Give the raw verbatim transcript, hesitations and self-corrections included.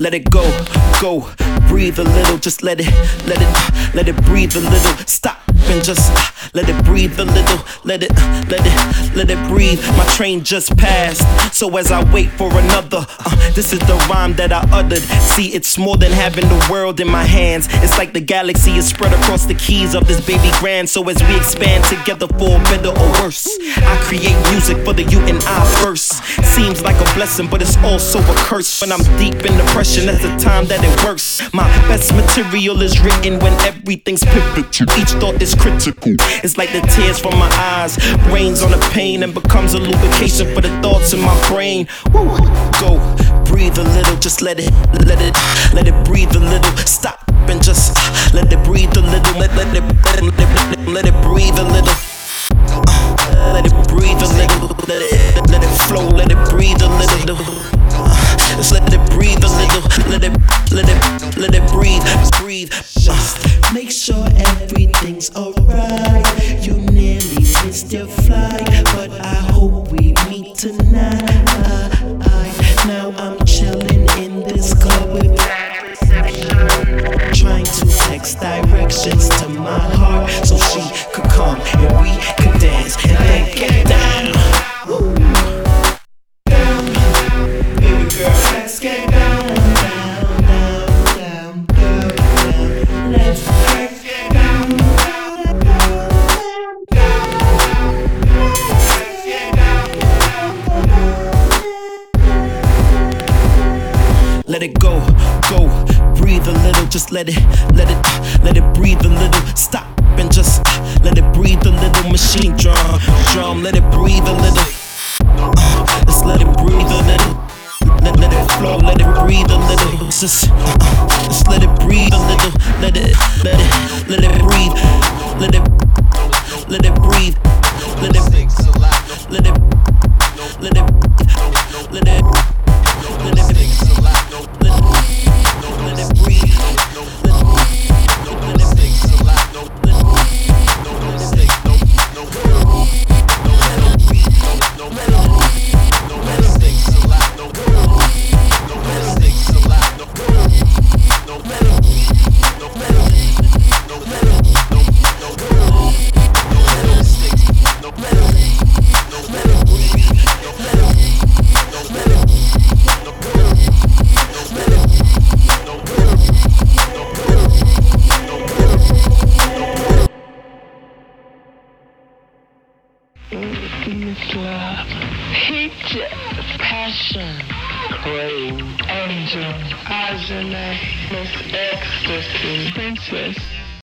Let it go, go, breathe a little, just let it, let it, let it breathe a little. Stop and just let it breathe a little. Let it, let it, let it breathe. My train just passed, so as I wait for another, uh, this is the rhyme that I uttered. See, it's more than having the world in my hands. It's like the galaxy is spread across the keys of this baby grand. So as we expand together for better or worse, I create music for the you and I first. Seems like a blessing, but it's also a curse. When I'm deep in depression, that's the time that it works. My best material is written when everything's pivotal. Each thought is critical. It's like the tears from my eyes rains on the pain and becomes a lubrication for the thoughts in my brain. Woo. Go, breathe a little, just let it, let it, let it breathe a little. Stop and just let it breathe a little. Let, let it, let it, let it, let it breathe a little. Uh, let it breathe a little. Let it, let it flow. Let it breathe a little. Uh, just let it breathe a little. Let it, let it, let it breathe, breathe. Just make sure everything's alright. You nearly missed your flight, but I hope we meet tonight. Now I'm chilling in this club with bad reception, trying to text directions to my heart so she could come and we could dance and then get down. Ooh. Down, baby girl, let's get down, down, down, down, down, down. Let's get down, down, down, down, down. Let's get down, down, down. Let it go, go, breathe a little, just let it, let it, let it breathe a little. Stop and just let it breathe a little. Machine drum, drum, let it breathe a little. Uh, just let it breathe a little. Let, let it flow, let it breathe a little. Just, uh, just let it breathe a little. Let it, let it, let it breathe. Let it, let it breathe. Let it, let it, let it, let it, let it. Let it breathe. Let it breathe. Let it It's love, heat, passion, crave, angel, Ajane, Miss Ecstasy, Princess.